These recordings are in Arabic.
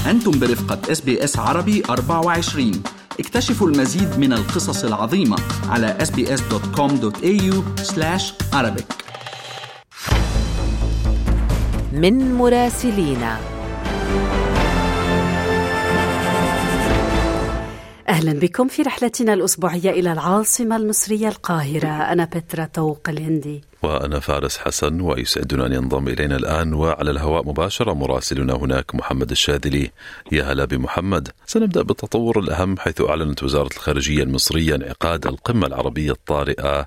أنتم برفقة SBS عربي 24. اكتشفوا المزيد من القصص العظيمة على sbs.com.au/arabic. من مراسلينا. أهلا بكم في رحلتنا الأسبوعية إلى العاصمة المصرية القاهرة. أنا بترا طوق الهندي وأنا فارس حسن، ويسعدنا أن ينضم إلينا الآن وعلى الهواء مباشرة مراسلنا هناك محمد الشاذلي. يا هلا بمحمد. سنبدأ بالتطور الأهم، حيث أعلنت وزارة الخارجية المصرية انعقاد القمة العربية الطارئة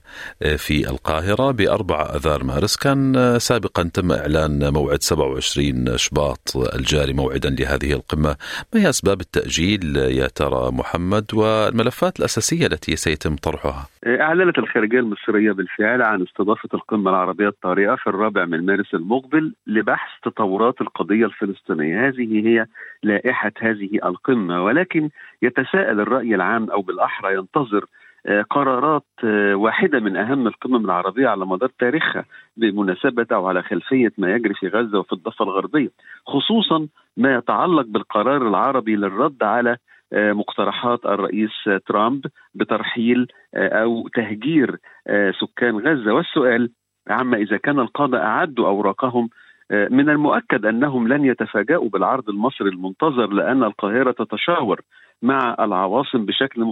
في القاهرة ب4 آذار مارس. كان سابقا تم إعلان موعد 27 شباط الجاري موعدا لهذه القمة. ما هي أسباب التأجيل يا ترى محمد، والملفات الأساسية التي سيتم طرحها؟ أعلنت الخارجية المصرية بالفعل عن استضافة القمة العربية الطارئة في 4 مارس المقبل لبحث تطورات القضية الفلسطينية. هذه هي لائحة هذه القمة، ولكن يتساءل الرأي العام، أو بالأحرى ينتظر قرارات واحدة من أهم القمم العربية على مدار تاريخها بمناسبة أو على خلفية ما يجري في غزة وفي الضفة الغربية، خصوصا ما يتعلق بالقرار العربي للرد على مقترحات الرئيس ترامب بترحيل أو تهجير سكان غزة. والسؤال عما إذا كان القادة أعدوا أوراقهم، من المؤكد أنهم لن يتفاجأوا بالعرض المصري المنتظر، لأن القاهرة تتشاور مع العواصم بشكل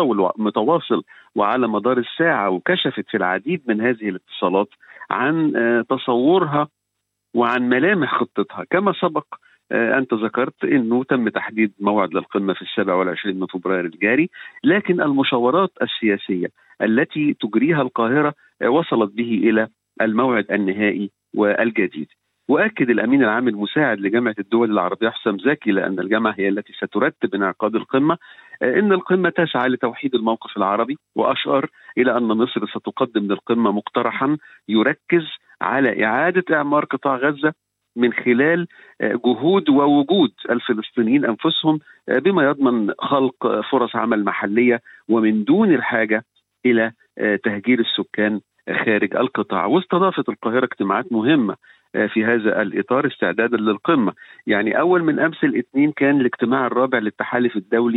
متواصل وعلى مدار الساعة، وكشفت في العديد من هذه الاتصالات عن تصورها وعن ملامح خطتها. كما سبق أنت ذكرت أنه تم تحديد موعد للقمة في 27 من فبراير الجاري، لكن المشاورات السياسية التي تجريها القاهرة وصلت به إلى الموعد النهائي والجديد. وأكد الأمين العام المساعد لجامعة الدول العربية حسام زكي، لأن الجامعة هي التي سترتب انعقاد القمة، إن القمة تسعى لتوحيد الموقف العربي، وأشار إلى أن مصر ستقدم للقمة مقترحا يركز على إعادة إعمار قطاع غزة من خلال جهود ووجود الفلسطينيين أنفسهم، بما يضمن خلق فرص عمل محلية ومن دون الحاجة إلى تهجير السكان خارج القطاع. واستضافت القاهرة اجتماعات مهمة في هذا الإطار استعدادا للقمة. يعني أول من أمس الاثنين كان الاجتماع الرابع للتحالف الدولي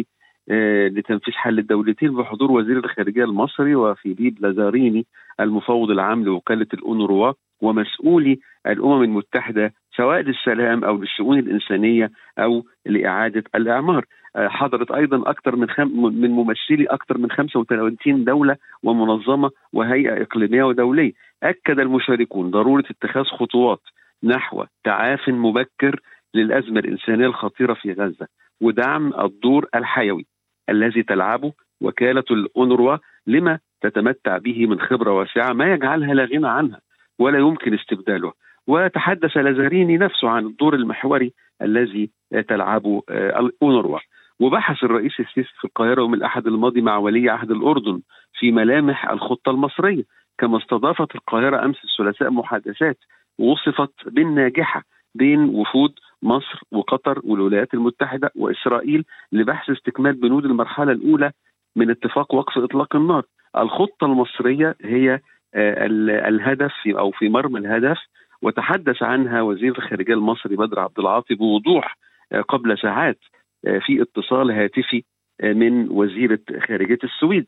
لتنفيذ حل الدولتين بحضور وزير الخارجية المصري وفيليب لازاريني المفوض العام لوكالة الأونروا ومسؤولي الأمم المتحدة، سواء للسلام أو للشؤون الإنسانية أو لإعادة الإعمار. حضرت أيضا أكثر من ممثلي أكثر من 35 دولة ومنظمة وهيئة إقليمية ودولية. أكد المشاركون ضرورة اتخاذ خطوات نحو تعاف مبكر للأزمة الإنسانية الخطيرة في غزة، ودعم الدور الحيوي الذي تلعبه وكالة الأونروا لما تتمتع به من خبرة واسعة ما يجعلها لا غنى عنها ولا يمكن استبداله. وتحدث لازاريني نفسه عن الدور المحوري الذي تلعبه الأونروا. وبحث الرئيس السيسي في القاهرة يوم الأحد الماضي مع ولي عهد الأردن في ملامح الخطة المصرية. كما استضافت القاهرة أمس الثلاثاء محادثات وصفت بالناجحة بين وفود مصر وقطر والولايات المتحدة وإسرائيل لبحث استكمال بنود المرحلة الأولى من اتفاق وقف إطلاق النار. الخطة المصرية هي الهدف أو في مرمى الهدف، وتحدث عنها وزير الخارجية المصري بدر عبد العاطي بوضوح قبل ساعات في اتصال هاتفي من وزيرة خارجية السويد،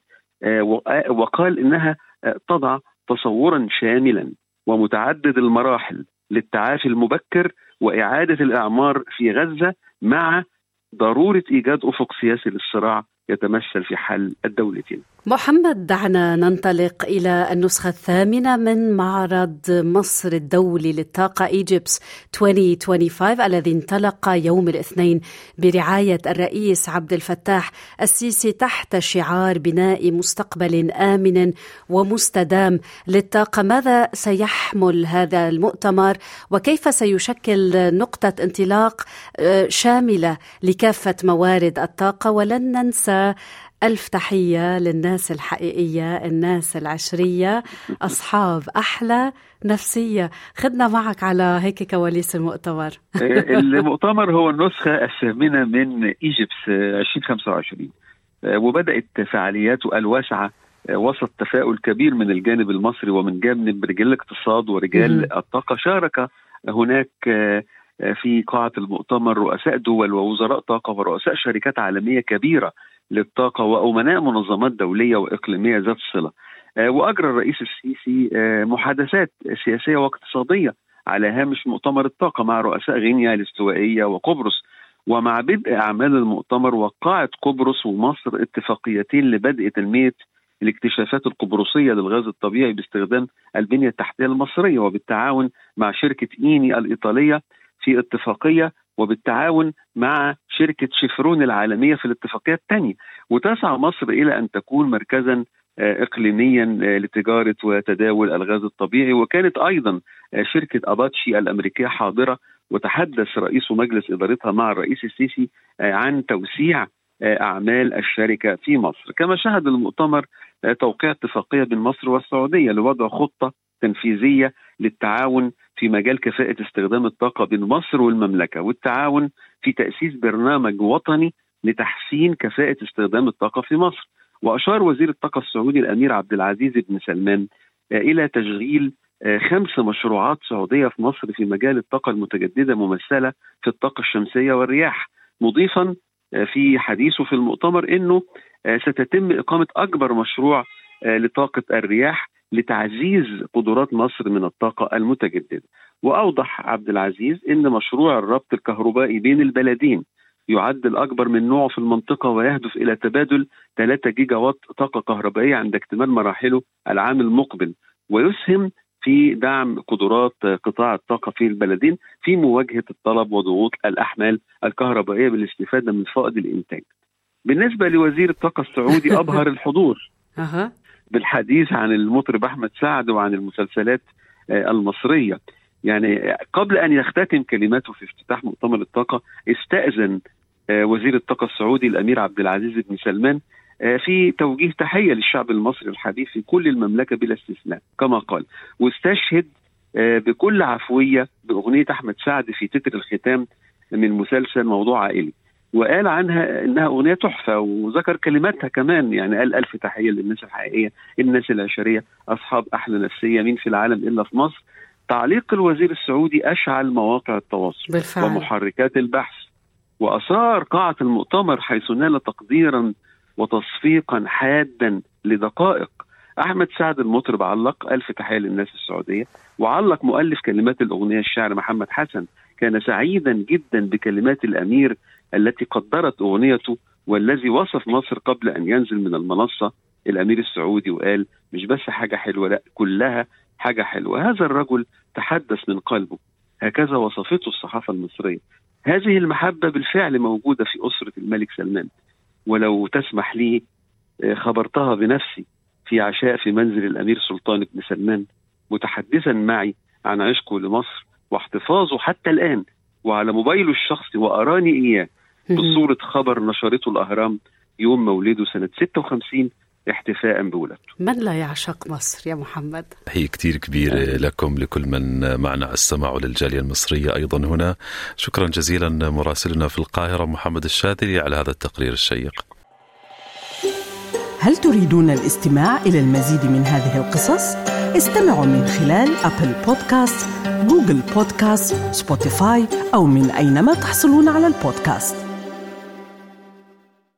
وقال إنها تضع تصورا شاملا ومتعدد المراحل للتعافي المبكر وإعادة الإعمار في غزة، مع ضرورة إيجاد أفق سياسي للصراع يتمثل في حل الدولتين. محمد، دعنا ننطلق إلى النسخة الثامنة من معرض مصر الدولي للطاقة Egypt 2025 الذي انطلق يوم الاثنين برعاية الرئيس عبد الفتاح السيسي تحت شعار بناء مستقبل آمن ومستدام للطاقة. ماذا سيحمل هذا المؤتمر وكيف سيشكل نقطة انطلاق شاملة لكافة موارد الطاقة؟ ولن ننسى ألف تحية للناس الحقيقية، الناس العشرية، أصحاب أحلى نفسية. خدنا معك على هيك كواليس المؤتمر. المؤتمر هو النسخة الثامنة من إيجيبس 2025، وبدأت فعالياته الواسعة وسط تفاؤل كبير من الجانب المصري ومن جانب رجال الاقتصاد ورجال الطاقة. شارك هناك في قاعة المؤتمر رؤساء دول ووزراء طاقة ورؤساء شركات عالمية كبيرة للطاقة وأمناء منظمات دولية وإقليمية ذات صلة. وأجرى الرئيس السيسي محادثات سياسية واقتصادية على هامش مؤتمر الطاقة مع رؤساء غينيا الاستوائية وقبرص. ومع بدء أعمال المؤتمر وقعت قبرص ومصر اتفاقيتين لبدء تنمية الاكتشافات القبرصية للغاز الطبيعي باستخدام البنية التحتية المصرية، وبالتعاون مع شركة إيني الإيطالية في اتفاقية، وبالتعاون مع شركة شيفرون العالمية في الاتفاقية الثانية. وتسعى مصر إلى أن تكون مركزا إقليميا لتجارة وتداول الغاز الطبيعي. وكانت أيضا شركة أباتشي الأمريكية حاضرة، وتحدث رئيس مجلس إدارتها مع الرئيس السيسي عن توسيع أعمال الشركة في مصر. كما شهد المؤتمر توقيع اتفاقية بين مصر والسعودية لوضع خطة تنفيذية للتعاون في مجال كفاءة استخدام الطاقة بين مصر والمملكة، والتعاون في تأسيس برنامج وطني لتحسين كفاءة استخدام الطاقة في مصر. وأشار وزير الطاقة السعودي الأمير عبد العزيز بن سلمان إلى تشغيل 5 مشروعات سعودية في مصر في مجال الطاقة المتجددة ممثلة في الطاقة الشمسية والرياح، مضيفا في حديثه في المؤتمر أنه ستتم إقامة أكبر مشروع لطاقة الرياح لتعزيز قدرات مصر من الطاقة المتجددة. وأوضح عبد العزيز أن مشروع الربط الكهربائي بين البلدين يعد الأكبر من نوعه في المنطقة، ويهدف إلى تبادل 3 جيجا وات طاقة كهربائية عند اكتمال مراحله العام المقبل، ويسهم في دعم قدرات قطاع الطاقة في البلدين في مواجهة الطلب وضغوط الأحمال الكهربائية بالاستفادة من فائض الإنتاج. بالنسبة لوزير الطاقة السعودي أبهر الحضور بالحديث عن المطرب أحمد سعد وعن المسلسلات المصرية. يعني قبل أن يختتم كلماته في افتتاح مؤتمر الطاقة، استأذن وزير الطاقة السعودي الأمير عبد العزيز بن سلمان في توجيه تحية للشعب المصري الحبيب في كل المملكة بلا استثناء كما قال، واستشهد بكل عفوية بأغنية أحمد سعد في تتر الختام من مسلسل موضوع عائلي، وقال عنها إنها أغنية تحفة، وذكر كلماتها كمان. يعني قال 1000 تحية للناس الحقيقية، الناس العشرية، أصحاب أحلى نفسية، مين في العالم إلا في مصر. تعليق الوزير السعودي أشعل مواقع التواصل بالفعل ومحركات البحث، وأثار قاعة المؤتمر حيث نال تقديرا وتصفيقا حادا لدقائق. أحمد سعد المطرب علق 1000 تحية للناس السعودية، وعلق مؤلف كلمات الأغنية الشاعر محمد حسن كان سعيدا جدا بكلمات الأمير التي قدرت أغنيته، والذي وصف مصر قبل أن ينزل من المنصة الأمير السعودي وقال مش بس حاجة حلوة، لا كلها حاجة حلوة. هذا الرجل تحدث من قلبه، هكذا وصفته الصحافة المصرية. هذه المحبة بالفعل موجودة في أسرة الملك سلمان، ولو تسمح لي خبرتها بنفسي في عشاء في منزل الأمير سلطان بن سلمان، متحدثا معي عن عشقه لمصر واحتفاظه حتى الآن وعلى موبايله الشخصي، وأراني إياه بصورة خبر نشرته الأهرام يوم مولده سنة 56 احتفاء بولادته. من لا يعشق مصر يا محمد؟ هي كتير كبيرة لكم، لكل من معنا على السمع وللجالية المصرية أيضا هنا. شكرا جزيلا مراسلنا في القاهرة محمد الشاذلي على هذا التقرير الشيق. هل تريدون الاستماع إلى المزيد من هذه القصص؟ استمعوا من خلال أبل بودكاست، جوجل بودكاست، سبوتيفاي أو من أينما تحصلون على البودكاست.